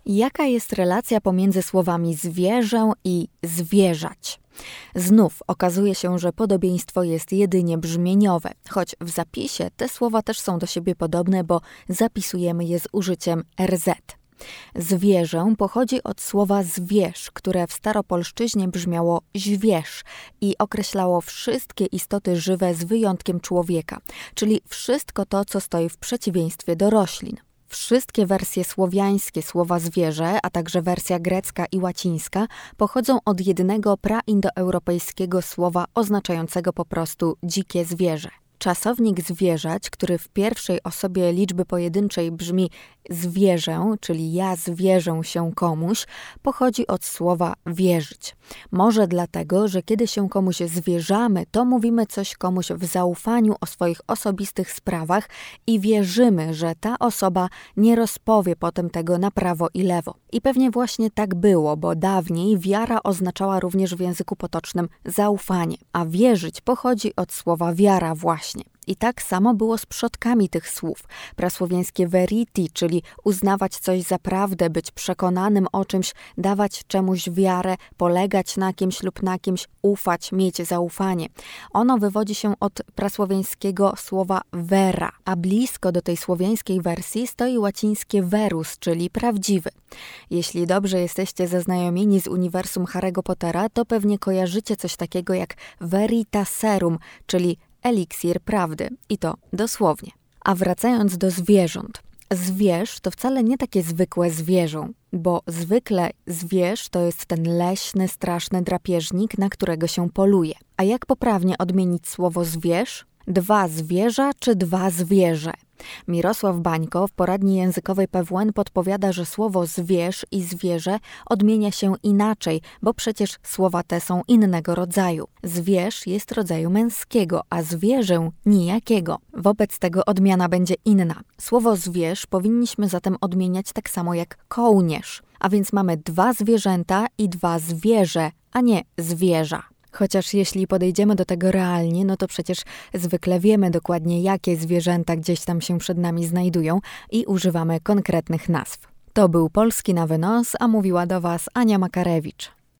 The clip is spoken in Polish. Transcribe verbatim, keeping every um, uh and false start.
Jaka jest relacja pomiędzy słowami zwierzę i zwierzać? Znów okazuje się, że podobieństwo jest jedynie brzmieniowe, choć w zapisie te słowa też są do siebie podobne, bo zapisujemy je z użyciem er zet. Zwierzę pochodzi od słowa zwierz, które w staropolszczyźnie brzmiało zwierz i określało wszystkie istoty żywe z wyjątkiem człowieka, czyli wszystko to, co stoi w przeciwieństwie do roślin. Wszystkie wersje słowiańskie słowa zwierzę, a także wersja grecka i łacińska pochodzą od jednego praindoeuropejskiego słowa oznaczającego po prostu dzikie zwierzę. Czasownik zwierzać, który w pierwszej osobie liczby pojedynczej brzmi zwierzę, czyli ja zwierzę się komuś, pochodzi od słowa wierzyć. Może dlatego, że kiedy się komuś zwierzamy, to mówimy coś komuś w zaufaniu o swoich osobistych sprawach i wierzymy, że ta osoba nie rozpowie potem tego na prawo i lewo. I pewnie właśnie tak było, bo dawniej wiara oznaczała również w języku potocznym zaufanie, a wierzyć pochodzi od słowa wiara właśnie. I tak samo było z przodkami tych słów. Prasłowiańskie veriti, czyli uznawać coś za prawdę, być przekonanym o czymś, dawać czemuś wiarę, polegać na kimś lub na kimś, ufać, mieć zaufanie. Ono wywodzi się od prasłowiańskiego słowa vera, a blisko do tej słowiańskiej wersji stoi łacińskie verus, czyli prawdziwy. Jeśli dobrze jesteście zaznajomieni z uniwersum Harry'ego Pottera, to pewnie kojarzycie coś takiego jak veritaserum, czyli eliksir prawdy. I to dosłownie. A wracając do zwierząt. Zwierz to wcale nie takie zwykłe zwierzę, bo zwykle zwierz to jest ten leśny, straszny drapieżnik, na którego się poluje. A jak poprawnie odmienić słowo zwierz? Dwa zwierza czy dwa zwierzę? Mirosław Bańko w poradni językowej P W N podpowiada, że słowo zwierz i zwierzę odmienia się inaczej, bo przecież słowa te są innego rodzaju. Zwierz jest rodzaju męskiego, a zwierzę nijakiego. Wobec tego odmiana będzie inna. Słowo zwierz powinniśmy zatem odmieniać tak samo jak kołnierz. A więc mamy dwa zwierzęta i dwa zwierzę, a nie zwierza. Chociaż jeśli podejdziemy do tego realnie, no to przecież zwykle wiemy dokładnie, jakie zwierzęta gdzieś tam się przed nami znajdują i używamy konkretnych nazw. To był Polski na wynos, a mówiła do Was Ania Makarewicz.